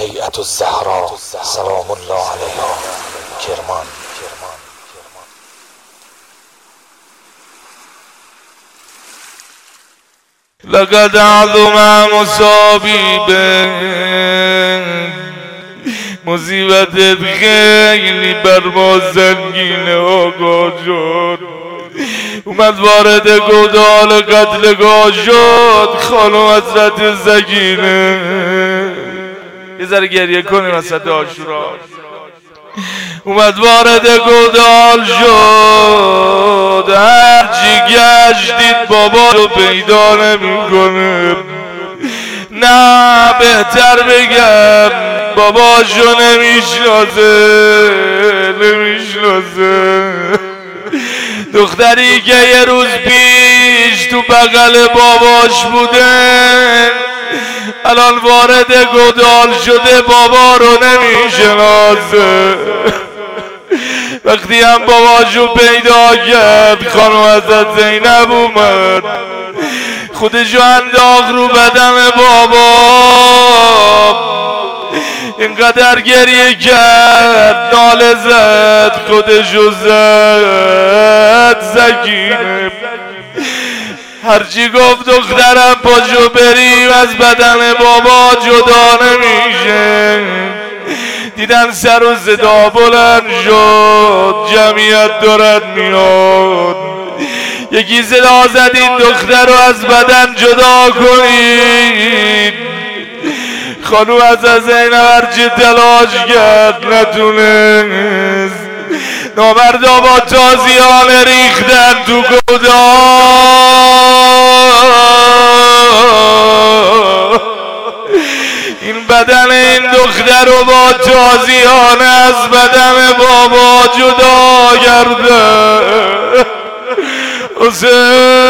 هیئت الزهرا سلام الله علیها کرمان. لقد عظم مصابیبه، مصیبتت خیلی بر ما سنگینه آقا جان. اومد وارد گودال قتلگاه شد خانم حضرت سکینه. یه ذره گریه کنیم وسط عاشورا. اومد وارد گودال شد، هرچی گشتید بابا رو پیدا نمیکنه. نه بهتر بگم باباشو نمیشناسه. دختری که یه روز پیش تو بغل باباش بوده الان وارد گودال شده بابا رو نمیشناسه. وقتی هم باباشو پیدا کرد خانم حضرت زینب اومد خودشو انداخت رو بدن بابا، اینقدر گریه کرد ناله زد خودشو زد سکینه. هرچی گفت دخترم پاشو بریم از بدن بابا جدا نمیشه. دیدن سر و صدا بلند شد جمعیت دارد میاد. یکی صدا زد این دختر رو از بدن جدا کنید. خانوم از زینب هرچی تلاش کرد نتونست. نامردا با تازیانه ریختن تو گودال. این بدن این دختر رو با تازیانه از بدن بابا جدا کرده. حسین